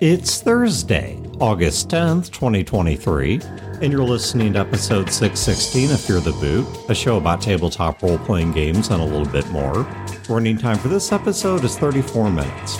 It's Thursday, August 10th, 2023, and you're listening to episode 616 of Fear the Boot, a show about tabletop role-playing games and a little bit more. Running time for this episode is 34 minutes.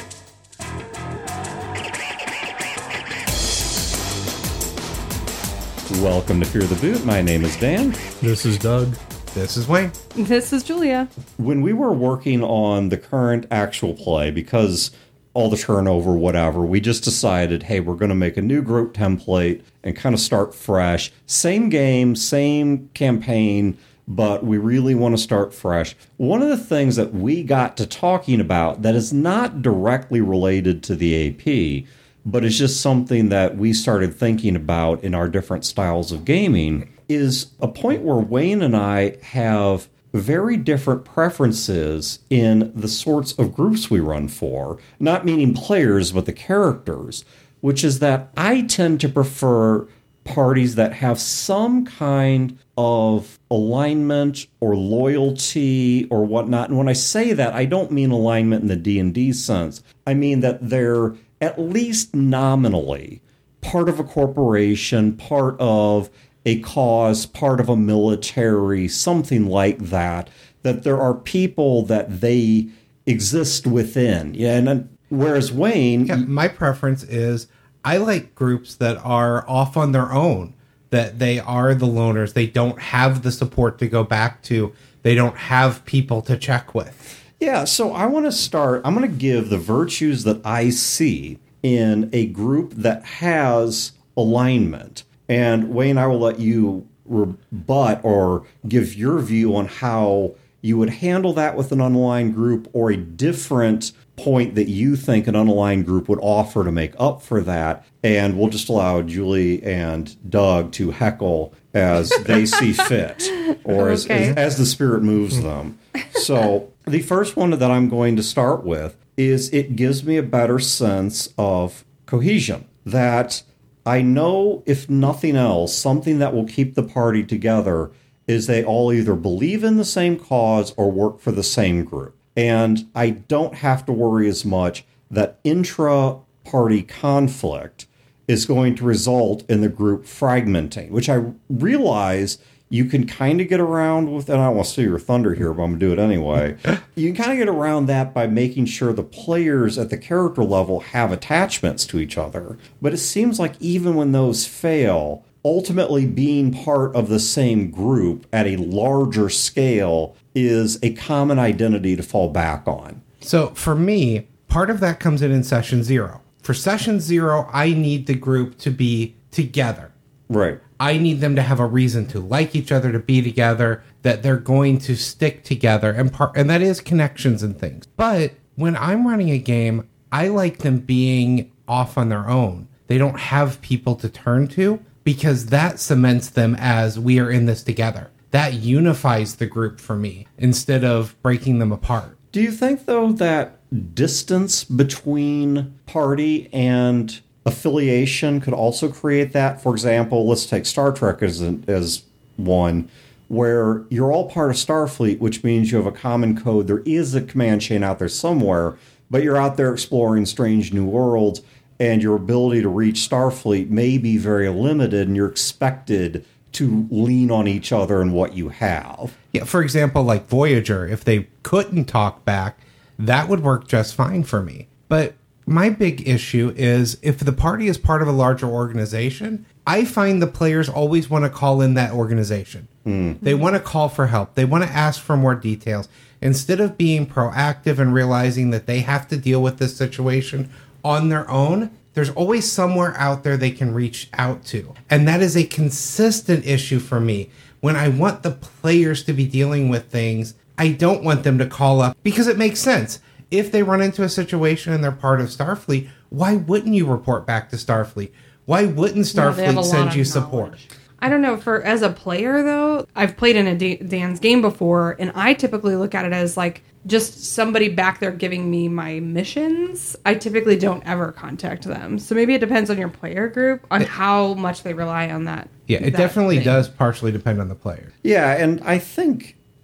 Welcome to Fear the Boot. My name is Dan. This is Doug. This is Wayne. This is Julia. When we were working on the current actual play, because all the turnover, whatever, we just decided, hey, we're going to make a new group template and kind of start fresh. Same game, same campaign, but we really want to start fresh. One of the things that we got to talking about that is not directly related to the AP, but is just something that we started thinking about in our different styles of gaming, is a point where Wayne and I have very different preferences in the sorts of groups we run for, not meaning players, but the characters, which is that I tend to prefer parties that have some kind of alignment or loyalty or whatnot. And when I say that, I don't mean alignment in the D&D sense. I mean that they're at least nominally part of a corporation, part of a cause, part of a military, something like that, that there are people that they exist within. Yeah, and whereas Wayne... Yeah, my preference is I like groups that are off on their own, that they are the loners. They don't have the support to go back to. They don't have people to check with. Yeah, so I want to start... I'm going to give the virtues that I see in a group that has alignment. And Wayne, I will let you rebut or give your view on how you would handle that with an unaligned group, or a different point that you think an unaligned group would offer to make up for that. And we'll just allow Julie and Doug to heckle as they see fit, or as the spirit moves them. So the first one that I'm going to start with is it gives me a better sense of cohesion, that I know, if nothing else, something that will keep the party together is they all either believe in the same cause or work for the same group. And I don't have to worry as much that intra-party conflict is going to result in the group fragmenting, which I realize you can kind of get around with, and I don't want to steal your thunder here, but I'm going to do it anyway. You can kind of get around that by making sure the players at the character level have attachments to each other. But it seems like even when those fail, ultimately being part of the same group at a larger scale is a common identity to fall back on. So for me, part of that comes in session 0. For session 0, I need the group to be together. Right. I need them to have a reason to like each other, to be together, that they're going to stick together, and that is connections and things. But when I'm running a game, I like them being off on their own. They don't have people to turn to, because that cements them as we are in this together. That unifies the group for me instead of breaking them apart. Do you think, though, that distance between party and affiliation could also create that? For example, let's take Star Trek as one, where you're all part of Starfleet, which means you have a common code. There is a command chain out there somewhere, but you're out there exploring strange new worlds, and your ability to reach Starfleet may be very limited, and you're expected to lean on each other and what you have. Yeah, for example, like Voyager, if they couldn't talk back, that would work just fine for me. But my big issue is if the party is part of a larger organization, I find the players always want to call in that organization. They want to call for help. They want to ask for more details. Instead of being proactive and realizing that they have to deal with this situation on their own, there's always somewhere out there they can reach out to. And that is a consistent issue for me. When I want the players to be dealing with things, I don't want them to call up, because it makes sense. If they run into a situation and they're part of Starfleet, why wouldn't you report back to Starfleet? Why wouldn't Starfleet send you support? I don't know. As a player, though, I've played in a Dan's game before, and I typically look at it as like just somebody back there giving me my missions. I typically don't ever contact them. So maybe it depends on your player group, on how much they rely on that. Yeah, it definitely does partially depend on the player. Yeah, and I think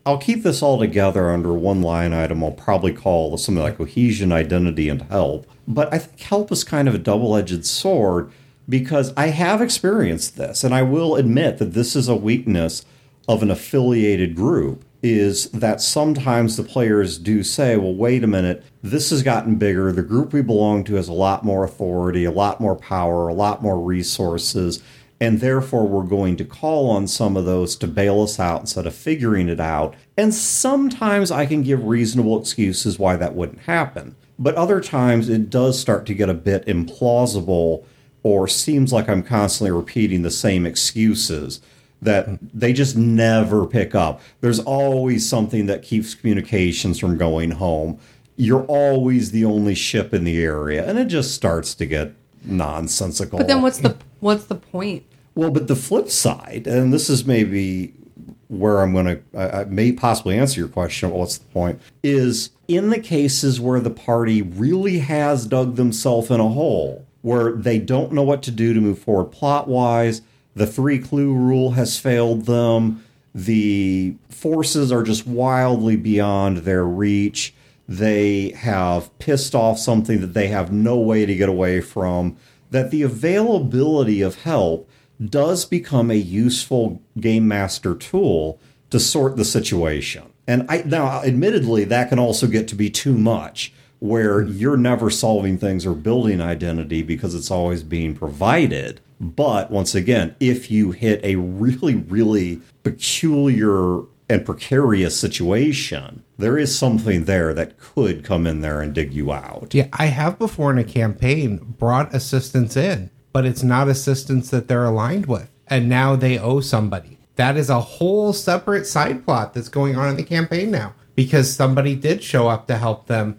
I'll keep this all together under one line item. I'll probably call something like cohesion, identity, and help. But I think help is kind of a double-edged sword because I have experienced this, and I will admit that this is a weakness of an affiliated group, is that sometimes the players do say, well, wait a minute, this has gotten bigger. The group we belong to has a lot more authority, a lot more power, a lot more resources, and therefore we're going to call on some of those to bail us out instead of figuring it out. And sometimes I can give reasonable excuses why that wouldn't happen. But other times it does start to get a bit implausible or seems like I'm constantly repeating the same excuses that they just never pick up. There's always something that keeps communications from going home. You're always the only ship in the area, and it just starts to get nonsensical. But then what's the point? Well, but the flip side, and this is maybe where I'm going to, I may possibly answer your question, what's the point, is in the cases where the party really has dug themselves in a hole, where they don't know what to do to move forward plot-wise, the 3-clue rule has failed them, the forces are just wildly beyond their reach, they have pissed off something that they have no way to get away from, that the availability of help does become a useful game master tool to sort the situation. And now, admittedly, that can also get to be too much, where you're never solving things or building identity because it's always being provided. But once again, if you hit a really, really peculiar and precarious situation, there is something there that could come in there and dig you out. Yeah, I have before in a campaign brought assistance in, but it's not assistance that they're aligned with. And now they owe somebody. That is a whole separate side plot that's going on in the campaign now because somebody did show up to help them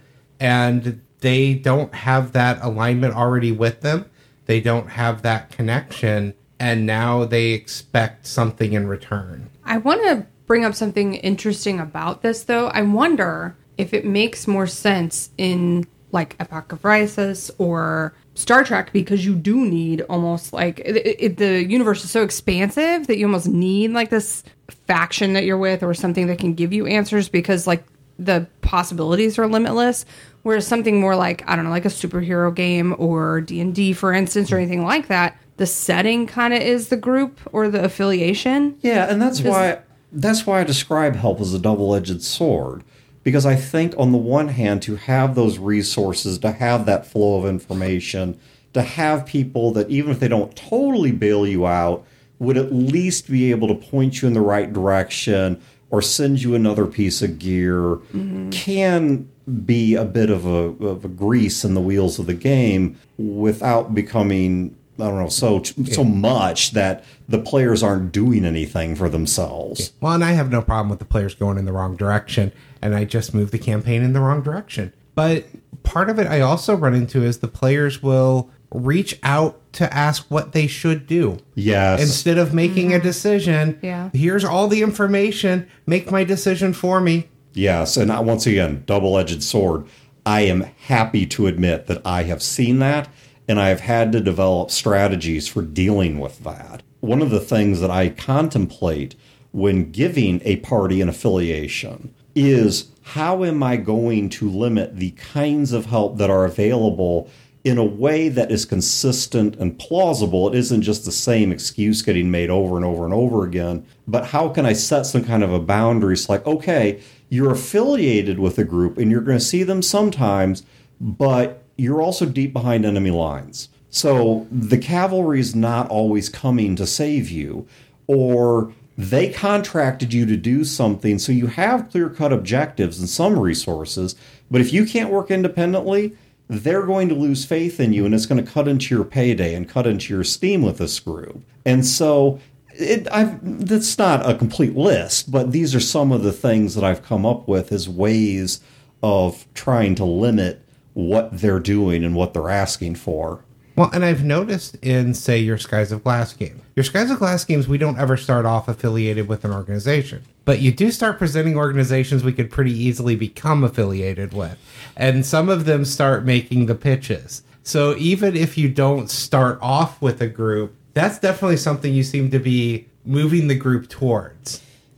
and they don't have that alignment already with them. They don't have that connection, and now they expect something in return. I want to bring up something interesting about this, though. I wonder if it makes more sense in, like, Epoch of Rises or Star Trek, because you do need almost, like, the universe is so expansive that you almost need, like, this faction that you're with or something that can give you answers because, like, the possibilities are limitless. Whereas something more like, I don't know, like a superhero game or D&D, for instance, or anything like that, the setting kind of is the group or the affiliation. Yeah, and that's why I describe help as a double-edged sword. Because I think, on the one hand, to have those resources, to have that flow of information, to have people that, even if they don't totally bail you out, would at least be able to point you in the right direction or send you another piece of gear, can be a bit of a grease in the wheels of the game without becoming, I don't know, so much that the players aren't doing anything for themselves. Well, and I have no problem with the players going in the wrong direction, and I just moved the campaign in the wrong direction. But part of it I also run into is the players will reach out to ask what they should do. Yes. Instead of making a decision, here's all the information, make my decision for me. Yes, and once again, double-edged sword. I am happy to admit that I have seen that, and I have had to develop strategies for dealing with that. One of the things that I contemplate when giving a party an affiliation is, how am I going to limit the kinds of help that are available in a way that is consistent and plausible? It isn't just the same excuse getting made over and over and over again, but how can I set some kind of a boundary? It's like, okay, you're affiliated with a group and you're going to see them sometimes, but you're also deep behind enemy lines. So the cavalry is not always coming to save you, or they contracted you to do something, so you have clear-cut objectives and some resources, but if you can't work independently, they're going to lose faith in you, and it's going to cut into your payday and cut into your steam with this group. And so that's not a complete list, but these are some of the things that I've come up with as ways of trying to limit what they're doing and what they're asking for. Well, and I've noticed in, say, your Skies of Glass game. Your Skies of Glass games, we don't ever start off affiliated with an organization. But you do start presenting organizations we could pretty easily become affiliated with. And some of them start making the pitches. So even if you don't start off with a group, that's definitely something you seem to be moving the group towards.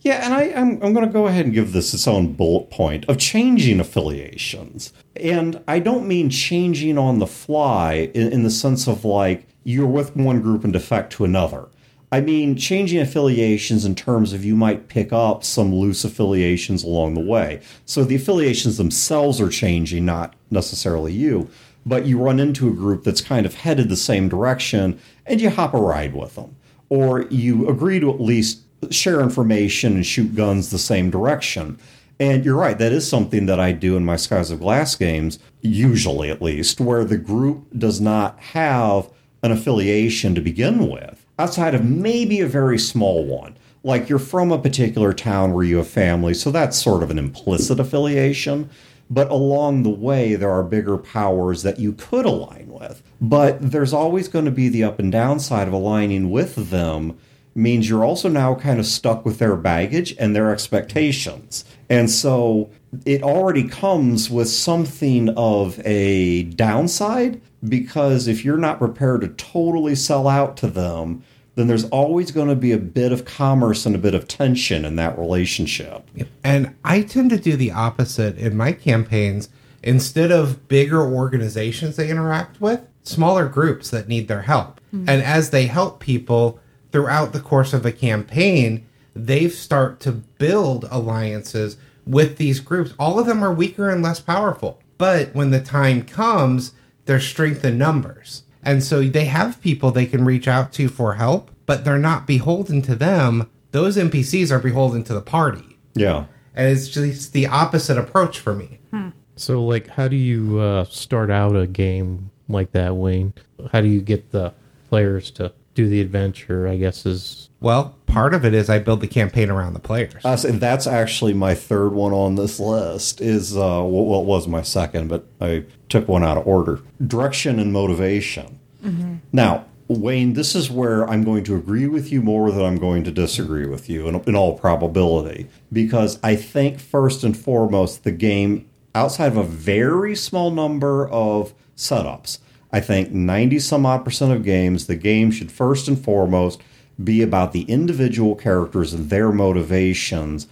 Yeah, and I'm going to go ahead and give this its own bullet point of changing affiliations. And I don't mean changing on the fly in the sense of like you're with one group and defect to another. I mean changing affiliations in terms of you might pick up some loose affiliations along the way. So the affiliations themselves are changing, not necessarily you, but you run into a group that's kind of headed the same direction and you hop a ride with them. Or you agree to at least share information and shoot guns the same direction. And you're right, that is something that I do in my Skies of Glass games, usually at least, where the group does not have an affiliation to begin with, outside of maybe a very small one. Like you're from a particular town where you have family, so that's sort of an implicit affiliation. But along the way, there are bigger powers that you could align with. But there's always going to be the up and down side of aligning with them means you're also now kind of stuck with their baggage and their expectations. And so it already comes with something of a downside, because if you're not prepared to totally sell out to them, then there's always going to be a bit of commerce and a bit of tension in that relationship. And I tend to do the opposite in my campaigns. Instead of bigger organizations they interact with, smaller groups that need their help. Mm-hmm. And as they help people throughout the course of a campaign, they start to build alliances with these groups. All of them are weaker and less powerful. But when the time comes, there's strength in numbers. And so they have people they can reach out to for help, but they're not beholden to them. Those NPCs are beholden to the party. Yeah. And it's just the opposite approach for me. So, like, how do you start out a game like that, Wayne? How do you get the players to do the adventure, I guess, is... Well, part of it is I build the campaign around the players. And that's actually my third one on this list is, well, it was my second, but I took one out of order. Direction and motivation. Mm-hmm. Now, Wayne, this is where I'm going to agree with you more than I'm going to disagree with you in all probability. Because I think, first and foremost, the game, outside of a very small number of setups, I think 90-some-odd% of games, the game should first and foremost be about the individual characters and their motivations,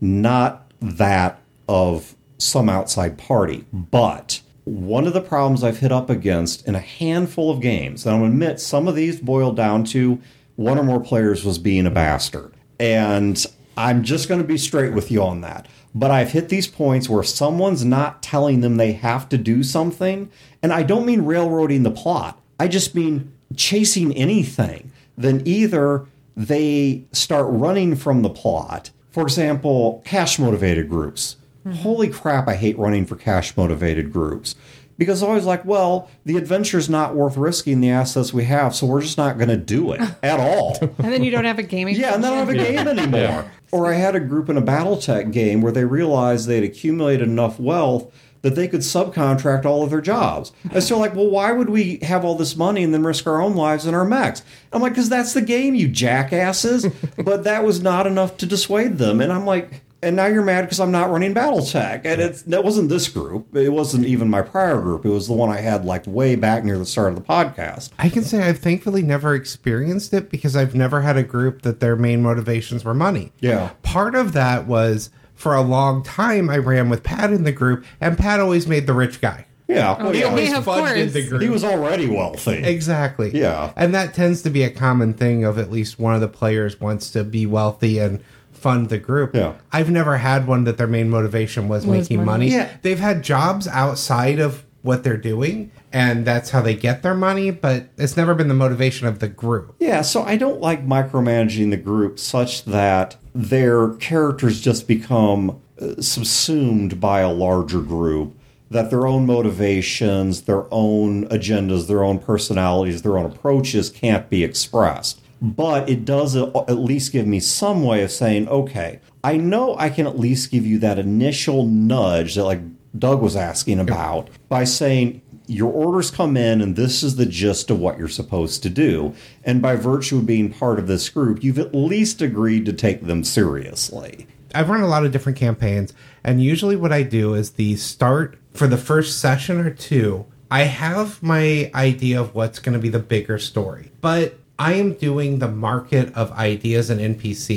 not that of some outside party. But one of the problems I've hit up against in a handful of games, and I'll admit some of these boiled down to one or more players was being a bastard. And I'm just going to be straight with you on that. But I've hit these points where someone's not telling them they have to do something. And I don't mean railroading the plot. I just mean chasing anything. Then either they start running from the plot. For example, cash-motivated groups. Mm-hmm. Holy crap, I hate running for cash-motivated groups. Because I was like, well, the adventure's not worth risking the assets we have, so we're just not going to do it at all. And then you don't have a gaming Yeah, and then I don't have a game anymore. Yeah. Or I had a group in a Battletech game where they realized they'd accumulated enough wealth that they could subcontract all of their jobs. And so like, well, why would we have all this money and then risk our own lives and our mechs? I'm like, because that's the game, you jackasses. But that was not enough to dissuade them. And I'm like... And now you're mad because I'm not running Battletech. And that wasn't this group. It wasn't even my prior group. It was the one I had like way back near the start of the podcast. I can say I've thankfully never experienced it because I've never had a group that their main motivations were money. Yeah. Part of that was for a long time I ran with Pat in the group, and Pat always made the rich guy. Yeah. Oh, He yeah. always Of funded course. the group. He was already wealthy. Exactly. Yeah. And that tends to be a common thing of at least one of the players wants to be wealthy and fund the group. Yeah. I've never had one that their main motivation was making money. Yeah. They've had jobs outside of what they're doing, and that's how they get their money, but it's never been the motivation of the group. Yeah, so I don't like micromanaging the group such that their characters just become subsumed by a larger group, that their own motivations, their own agendas, their own personalities, their own approaches can't be expressed. But it does at least give me some way of saying, okay, I know I can at least give you that initial nudge that like Doug was asking about by saying your orders come in and this is the gist of what you're supposed to do. And by virtue of being part of this group, you've at least agreed to take them seriously. I've run a lot of different campaigns, and usually what I do is the start for the first session or two, I have my idea of what's going to be the bigger story. But I am doing the market of ideas and NPCs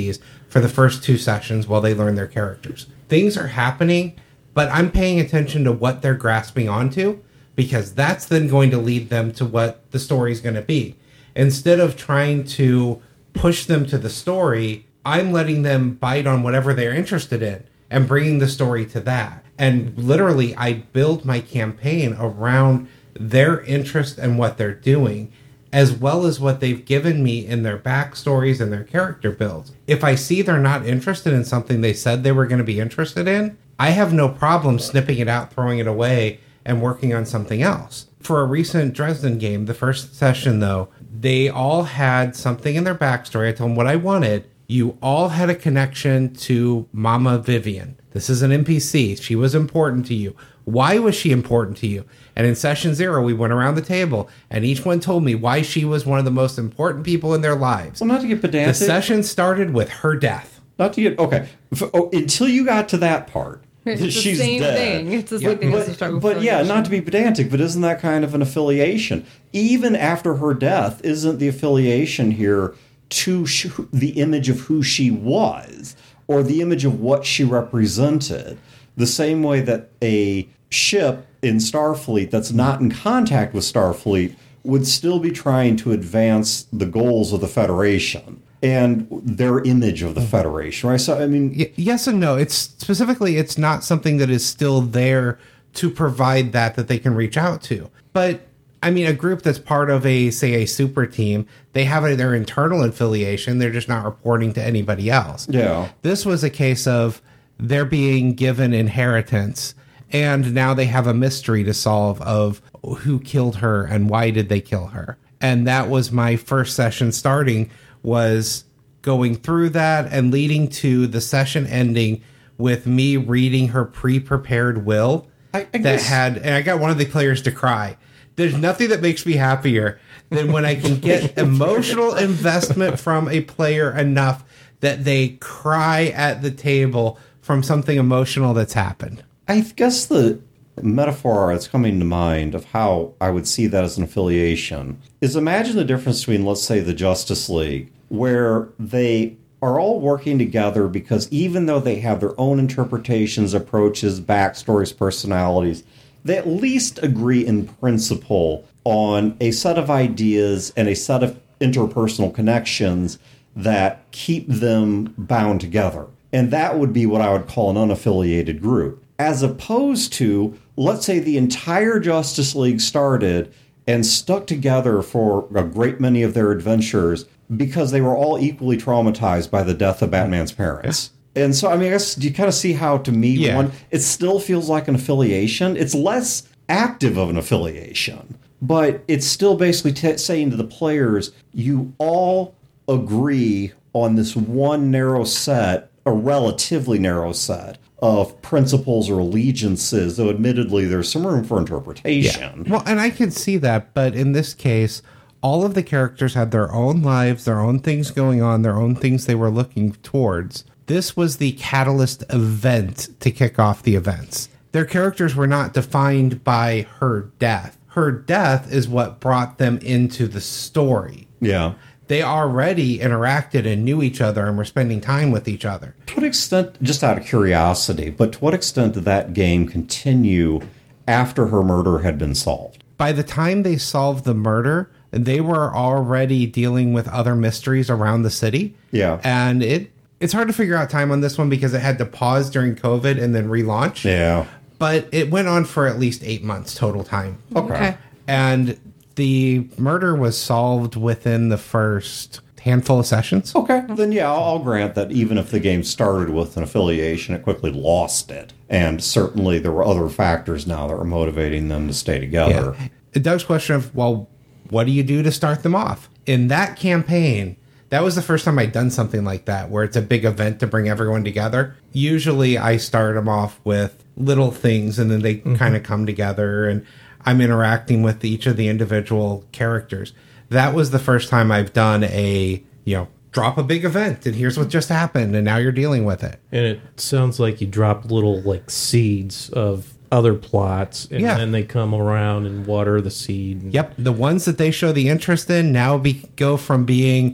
for the first 2 sessions while they learn their characters. Things are happening, but I'm paying attention to what they're grasping onto, because that's then going to lead them to what the story is going to be. Instead of trying to push them to the story, I'm letting them bite on whatever they're interested in and bringing the story to that. And literally, I build my campaign around their interest and what they're doing, as well as what they've given me in their backstories and their character builds. If I see they're not interested in something they said they were going to be interested in, I have no problem snipping it out, throwing it away, and working on something else. For a recent Dresden game, the first session though, they all had something in their backstory. I told them what I wanted. You all had a connection to Mama Vivian. This is an NPC. She was important to you. Why was she important to you? And in session 0, we went around the table, and each one told me why she was one of the most important people in their lives. Well, not to get pedantic. The session started with her death. Not to get... Okay. Until you got to that part. It's She's the same dead. thing. It's the same thing as the struggle. But yeah, not to be pedantic, but isn't that kind of an affiliation? Even after her death, isn't the affiliation here to the image of who she was, or the image of what she represented? The same way that a ship in Starfleet that's not in contact with Starfleet would still be trying to advance the goals of the Federation and their image of the Federation, right? So, I mean... Yes and no. It's not something that is still there to provide that they can reach out to. But, I mean, a group that's part of a super team, they have their internal affiliation. They're just not reporting to anybody else. Yeah. This was a case of they're being given inheritance, and now they have a mystery to solve of who killed her and why did they kill her. And that was my first session starting, was going through that and leading to the session ending with me reading her pre-prepared will. I guess... and I got one of the players to cry. There's nothing that makes me happier than when I can get emotional investment from a player enough that they cry at the table from something emotional that's happened. I guess the metaphor that's coming to mind of how I would see that as an affiliation is, imagine the difference between, let's say, the Justice League, where they are all working together because even though they have their own interpretations, approaches, backstories, personalities, they at least agree in principle on a set of ideas and a set of interpersonal connections that keep them bound together. And that would be what I would call an unaffiliated group. As opposed to, let's say, the entire Justice League started and stuck together for a great many of their adventures because they were all equally traumatized by the death of Batman's parents. And so, I mean, I guess, do you kind of see how, to me, one, it still feels like an affiliation? It's less active of an affiliation, but it's still basically saying to the players, you all agree on this one narrow set, a relatively narrow set of principles or allegiances, though admittedly there's some room for interpretation. Yeah. Well, and I can see that, but in this case, all of the characters had their own lives, their own things going on, their own things they were looking towards. This was the catalyst event to kick off the events. Their characters were not defined by her death. Her death is what brought them into the story. Yeah. They already interacted and knew each other and were spending time with each other. To what extent, just out of curiosity, but to what extent did that game continue after her murder had been solved? By the time they solved the murder, they were already dealing with other mysteries around the city. Yeah. And it's hard to figure out time on this one because it had to pause during COVID and then relaunch. Yeah. But it went on for at least 8 months total time. Okay. And the murder was solved within the first handful of sessions. Okay, then yeah, I'll grant that even if the game started with an affiliation, it quickly lost it. And certainly there were other factors now that were motivating them to stay together. Yeah. Doug's question of, well, what do you do to start them off? In that campaign, that was the first time I'd done something like that, where it's a big event to bring everyone together. Usually I start them off with little things, and then they kind of come together, and I'm interacting with each of the individual characters. That was the first time I've done drop a big event, and here's what just happened, and now you're dealing with it. And it sounds like you drop little, like, seeds of other plots, and then they come around and water the seed. Yep, the ones that they show the interest in now go from being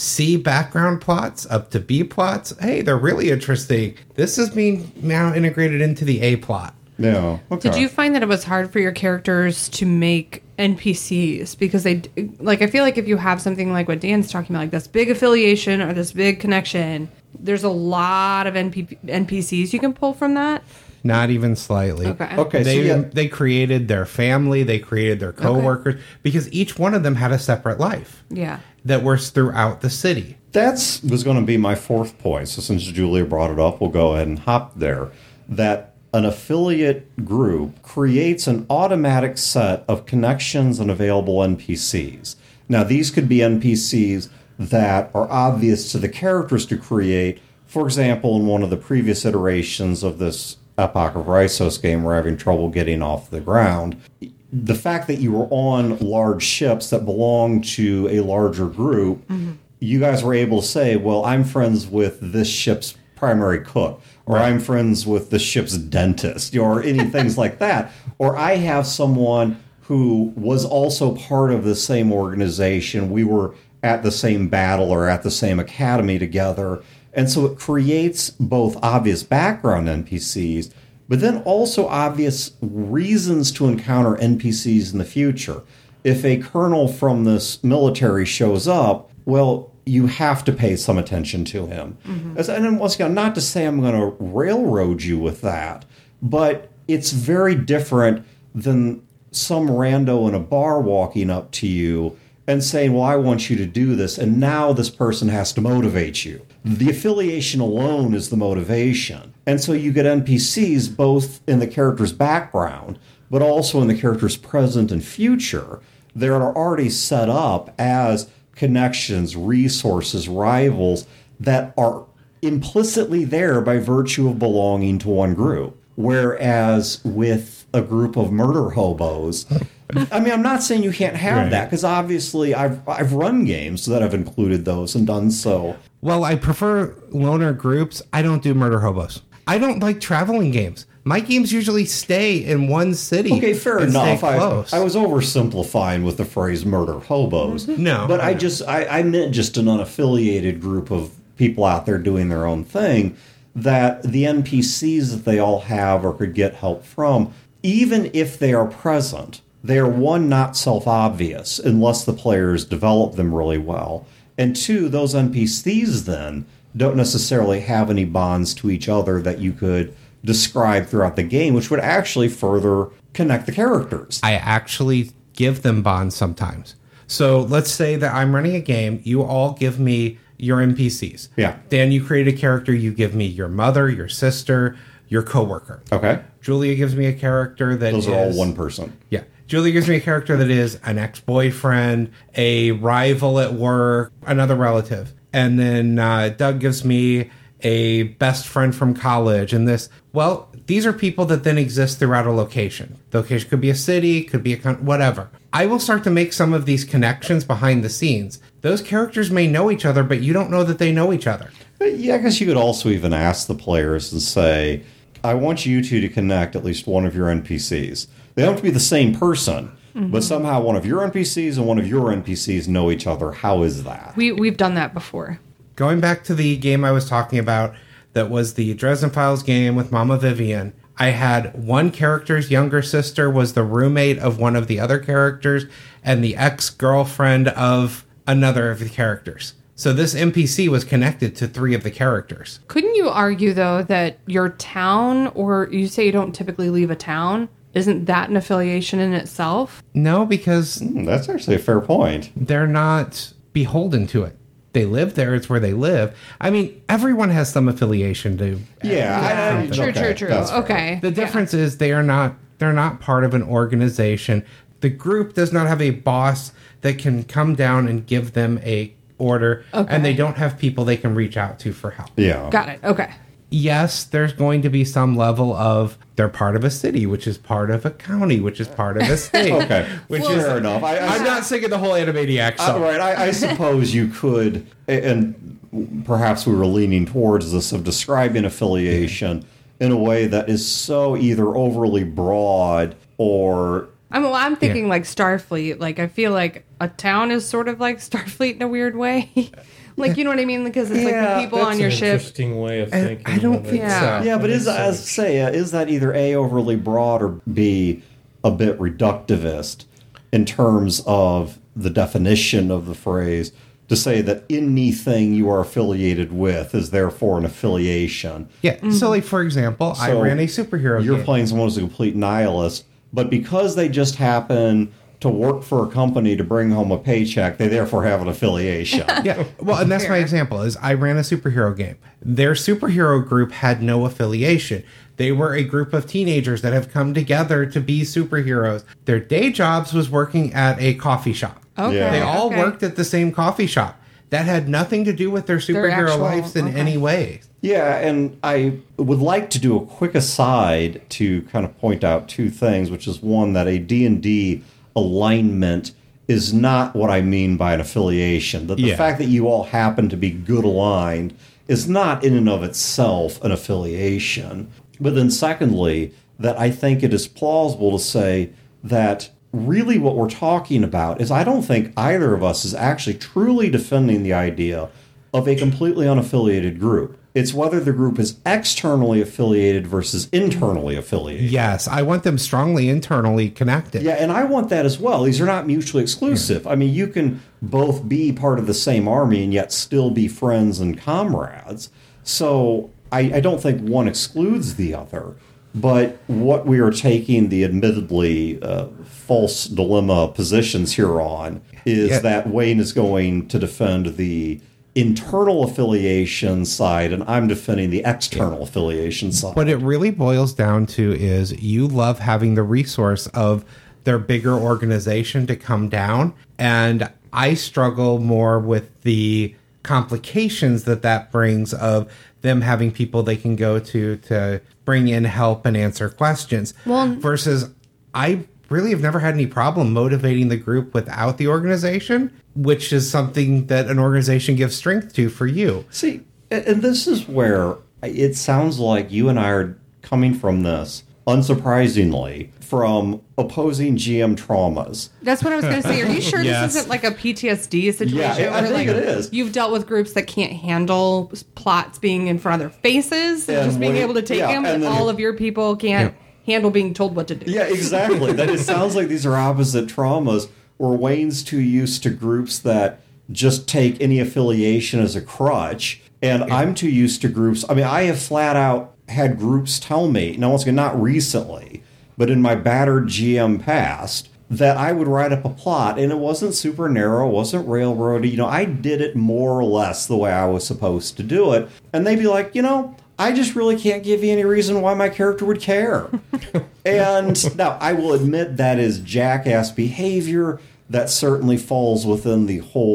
C background plots up to B plots. Hey, they're really interesting. This is being now integrated into the A plot. Yeah. Okay. Did you find that it was hard for your characters to make NPCs? Because I feel like if you have something like what Dan's talking about, like this big affiliation or this big connection, there's a lot of NPCs you can pull from that. Not even slightly. Okay. They created their family, they created their coworkers, because each one of them had a separate life. Yeah. That was throughout the city. That was going to be my fourth point. So since Julia brought it up, we'll go ahead and hop there. That an affiliate group creates an automatic set of connections and available NPCs. Now, these could be NPCs that are obvious to the characters to create. For example, in one of the previous iterations of this Epoch of Raisos game, we're having trouble getting off the ground. The fact that you were on large ships that belong to a larger group, you guys were able to say, well, I'm friends with this ship's primary cook, or I'm friends with the ship's dentist, or any things like that. Or I have someone who was also part of the same organization. We were at the same battle or at the same academy together. And so it creates both obvious background NPCs, but then also obvious reasons to encounter NPCs in the future. If a colonel from this military shows up, well, you have to pay some attention to him. And then once again, not to say I'm going to railroad you with that, but it's very different than some rando in a bar walking up to you and saying, well, I want you to do this, and now this person has to motivate you. The affiliation alone is the motivation. And so you get NPCs both in the character's background, but also in the character's present and future that are already set up as connections, resources, rivals that are implicitly there by virtue of belonging to one group. Whereas with a group of murder hobos, I mean, I'm not saying you can't have that, because obviously I've run games that have included those and done so. Well, I prefer loner groups. I don't do murder hobos. I don't like traveling games. My games usually stay in one city. Okay, fair and enough. stay close. I was oversimplifying with the phrase murder hobos. No. But I meant just an unaffiliated group of people out there doing their own thing, that the NPCs that they all have or could get help from, even if they are present, they are, one, not self-obvious unless the players develop them really well. And two, those NPCs then don't necessarily have any bonds to each other that you could describe throughout the game, which would actually further connect the characters. I actually give them bonds sometimes. So let's say that I'm running a game. You all give me your NPCs. Yeah. Dan, you create a character. You give me your mother, your sister, your coworker. Okay. Julia gives me a character that Those are all one person. Yeah. Julia gives me a character that is an ex-boyfriend, a rival at work, another relative. And then Doug gives me a best friend from college. And this, well, these are people that then exist throughout a location. The location could be a city, could be whatever. I will start to make some of these connections behind the scenes. Those characters may know each other, but you don't know that they know each other. Yeah, I guess you could also even ask the players and say, I want you two to connect at least one of your NPCs. They don't have to be the same person, but somehow one of your NPCs and one of your NPCs know each other. How is that? We've done that before. Going back to the game I was talking about, that was the Dresden Files game with Mama Vivian, I had one character's younger sister was the roommate of one of the other characters and the ex-girlfriend of another of the characters. So this NPC was connected to three of the characters. Couldn't you argue, though, that your town, or you say you don't typically leave a town, isn't that an affiliation in itself? No, because That's actually a fair point. they're not beholden to it. They live there. It's where they live. I mean, everyone has some affiliation to. Yeah. True. that's fair. Okay. The difference is they're not part of an organization. The group does not have a boss that can come down and give them a order, and they don't have people they can reach out to for help. Yeah. Got it. Okay. Yes, there's going to be some level of they're part of a city, which is part of a county, which is part of a state. Okay. Which Fair is enough. I'm not singing the whole Animaniacs song. Right. I suppose you could, and perhaps we were leaning towards this, of describing affiliation in a way that is so either overly broad or... I'm thinking like Starfleet. Like, I feel like a town is sort of like Starfleet in a weird way. Like, you know what I mean? Because it's like the people That's on your an ship. interesting way of And thinking. I don't of it. think Yeah. so. Yeah, but Makes as I sense. say, is that either A, overly broad, or B, a bit reductivist in terms of the definition of the phrase to say that anything you are affiliated with is therefore an affiliation? Yeah. So, like, for example, I So ran a superhero You're game. playing someone who's a complete nihilist, but because they just happen to work for a company to bring home a paycheck, they therefore have an affiliation. Yeah, well, and that's my Fair. example. Is I ran a superhero game. Their superhero group had no affiliation. They were a group of teenagers that have come together to be superheroes. Their day jobs was working at a coffee shop. Okay. Yeah. They all okay. worked at the same coffee shop. That had nothing to do with their superhero actual- lives in okay. any way. Yeah, and I would like to do a quick aside to kind of point out two things, which is one, that a D&D alignment is not what I mean by an affiliation. That the Yeah. fact that you all happen to be good aligned is not in and of itself an affiliation. But then secondly, that I think it is plausible to say that really what we're talking about is, I don't think either of us is actually truly defending the idea of a completely unaffiliated group. It's whether the group is externally affiliated versus internally affiliated. Yes, I want them strongly internally connected. Yeah, and I want that as well. These are not mutually exclusive. I mean, you can both be part of the same army and yet still be friends and comrades. So I don't think one excludes the other. But what we are taking the admittedly false dilemma positions here on is Yeah. that Wayne is going to defend the internal affiliation side, and I'm defending the external affiliation side. What it really boils down to is you love having the resource of their bigger organization to come down. And I struggle more with the complications that brings of them having people they can go to bring in help and answer questions. Well- versus I really have never had any problem motivating the group without the organization, which is something that an organization gives strength to for you. See, and this is where it sounds like you and I are coming from this, unsurprisingly, from opposing GM traumas. That's what I was going to say. Are you sure Yes. this isn't like a PTSD situation? Yeah, I where, think like, it is. You've dealt with groups that can't handle plots being in front of their faces, and And just being when- able to take yeah, them, and and then- all of your people can't handle being told what to do. Yeah, exactly. That it sounds like these are opposite traumas, where Wayne's too used to groups that just take any affiliation as a crutch, and I'm too used to groups. I mean, I have flat out had groups tell me, now once again, not recently, but in my battered GM past, that I would write up a plot, and it wasn't super narrow, it wasn't railroady. You know, I did it more or less the way I was supposed to do it, and they'd be like, you know, I just really can't give you any reason why my character would care. And now, I will admit that is jackass behavior. That certainly falls within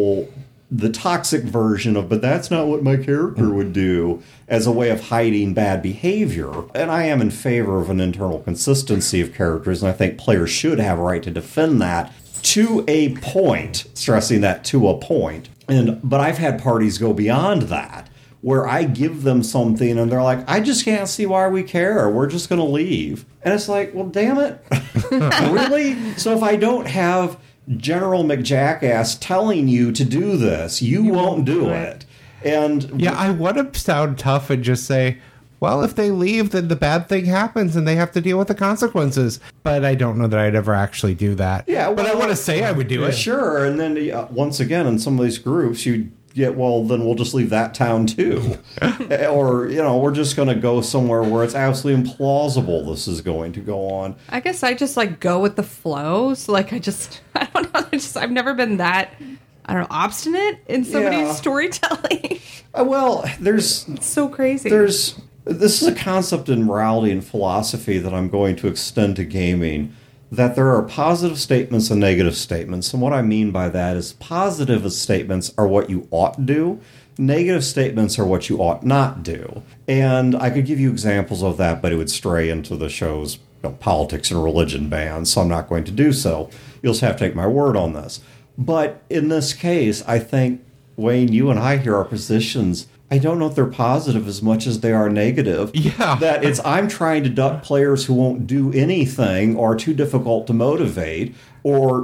the toxic version of, but that's not what my character would do, as a way of hiding bad behavior. And I am in favor of an internal consistency of characters, and I think players should have a right to defend that to a point, stressing that to a point. But I've had parties go beyond that, where I give them something and they're like, I just can't see why we care. We're just going to leave. And it's like, well, damn it. Really? So if I don't have General McJackass telling you to do this, you won't do it. And Yeah, I want to sound tough and just say, well, if they leave, then the bad thing happens and they have to deal with the consequences. But I don't know that I'd ever actually do that. Yeah, but I well, want to say I would do yeah, it. sure. And then once again, in some of these groups, you get, well, then we'll just leave that town too. Or, you know, we're just going to go somewhere where it's absolutely implausible this is going to go on. I guess I just like go with the flow. So like I don't know. I've never been that, I don't know, obstinate in somebody's Yeah. storytelling. Well, there's It's so crazy. this is a concept in morality and philosophy that I'm going to extend to gaming, that there are positive statements and negative statements. And what I mean by that is positive statements are what you ought do. Negative statements are what you ought not do. And I could give you examples of that, but it would stray into the show's politics and religion bans, so I'm not going to do so. You'll just have to take my word on this. But in this case, I think, Wayne, you and I hear our positions. I don't know if they're positive as much as they are negative. Yeah. That it's, I'm trying to duck players who won't do anything or are too difficult to motivate, or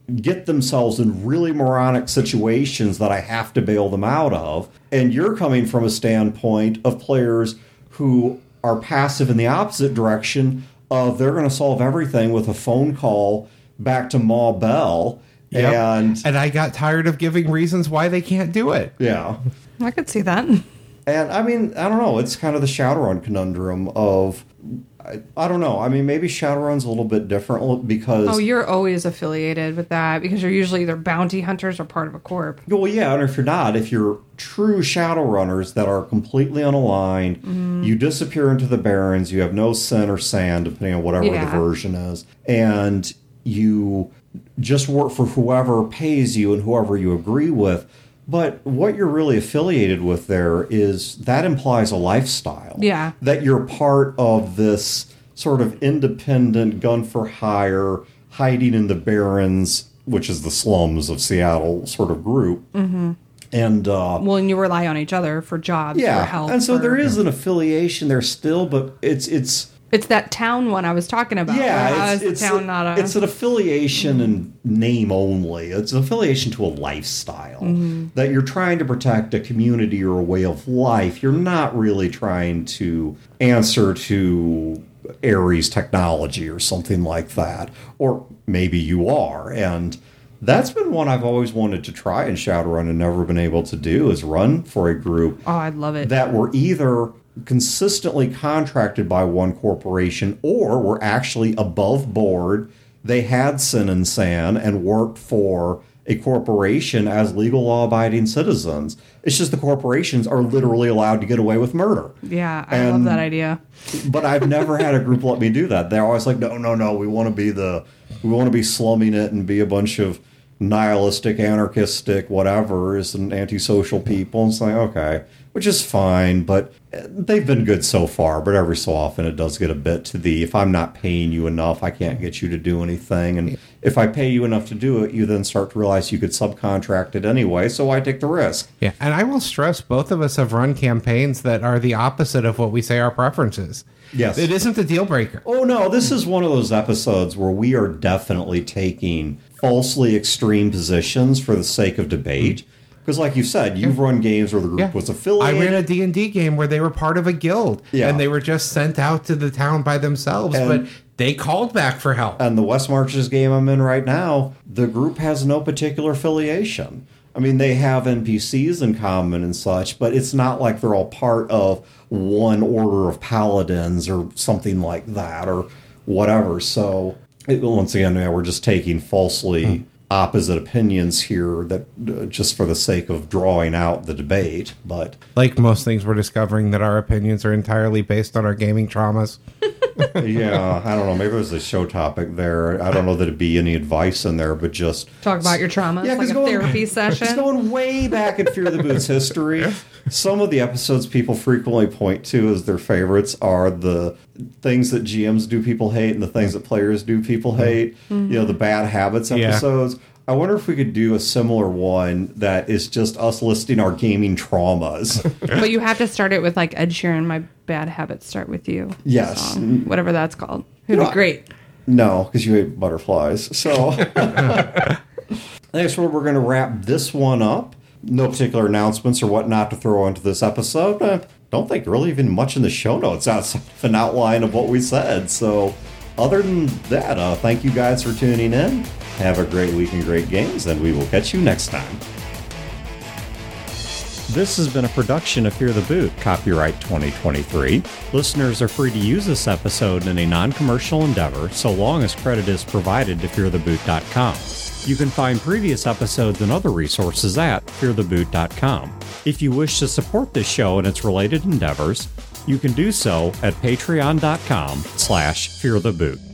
get themselves in really moronic situations that I have to bail them out of. And you're coming from a standpoint of players who are passive in the opposite direction of they're going to solve everything with a phone call back to Ma Bell. Yep. And I got tired of giving reasons why they can't do it. yeah. I could see that. And I mean, I don't know. It's kind of the Shadowrun conundrum of, I don't know. I mean, maybe Shadowrun's a little bit different because... Oh, you're always affiliated with that because you're usually either bounty hunters or part of a corp. Well, yeah, and if you're not, if you're true Shadowrunners that are completely unaligned, you disappear into the Barrens, you have no sin or sand, depending on whatever the version is, and you just work for whoever pays you and whoever you agree with. But what you're really affiliated with there is that implies a lifestyle. Yeah. That you're part of this sort of independent gun for hire, hiding in the Barrens, which is the slums of Seattle sort of group. Mm-hmm. And well, and you rely on each other for jobs, for help. And so there is an affiliation there still, but it's that town one I was talking about. yeah, it's an affiliation in name only. It's an affiliation to a lifestyle that you're trying to protect a community or a way of life. You're not really trying to answer to Ares technology or something like that. Or maybe you are. And that's been one I've always wanted to try in Shadowrun and never been able to do, is run for a group. Oh, I'd love it. That were either consistently contracted by one corporation or were actually above board. They had sin and san and worked for a corporation as legal law-abiding citizens. It's just the corporations are literally allowed to get away with murder. Yeah, I love that idea. But I've never had a group let me do that. They're always like, no, we want to be slumming it and be a bunch of nihilistic, anarchistic, whatever's and antisocial people. And it's like, okay, which is fine, but they've been good so far. But every so often it does get a bit to the, if I'm not paying you enough, I can't get you to do anything. And if I pay you enough to do it, you then start to realize you could subcontract it anyway, so I take the risk. Yeah, and I will stress both of us have run campaigns that are the opposite of what we say our preferences. Yes. It isn't a deal breaker. Oh, no, this is one of those episodes where we are definitely taking falsely extreme positions for the sake of debate. Because like you said, you've run games where the group was affiliated. I ran a D&D game where they were part of a guild, and they were just sent out to the town by themselves, but they called back for help. And the West Marches game I'm in right now, the group has no particular affiliation. I mean, they have NPCs in common and such, but it's not like they're all part of one order of paladins or something like that or whatever. So, once again, we're just taking falsely opposite opinions here that just for the sake of drawing out the debate. But like most things, we're discovering that our opinions are entirely based on our gaming traumas. yeah, I don't know. Maybe there's a show topic there. I don't know that it'd be any advice in there, but just talk about your traumas, like a therapy session. It's going way back in Fear the Boot's history. Some of the episodes people frequently point to as their favorites are the things that GMs do people hate and the things that players do people hate. Mm-hmm. You know, the bad habits episodes. I wonder if we could do a similar one that is just us listing our gaming traumas. But you have to start it with like Ed Sheeran, My Bad Habits Start With You. Yes. Song, whatever that's called. It would be great. No, because you hate butterflies. So next one, we're going to wrap this one up. No particular announcements or whatnot to throw into this episode. Don't think really even much in the show notes outside of an outline of what we said. So other than that, thank you guys for tuning in. Have a great week and great games, and we will catch you next time. This has been a production of Fear the Boot, copyright 2023. Listeners are free to use this episode in a non-commercial endeavor, so long as credit is provided to feartheboot.com. You can find previous episodes and other resources at feartheboot.com. If you wish to support this show and its related endeavors, you can do so at patreon.com/feartheboot.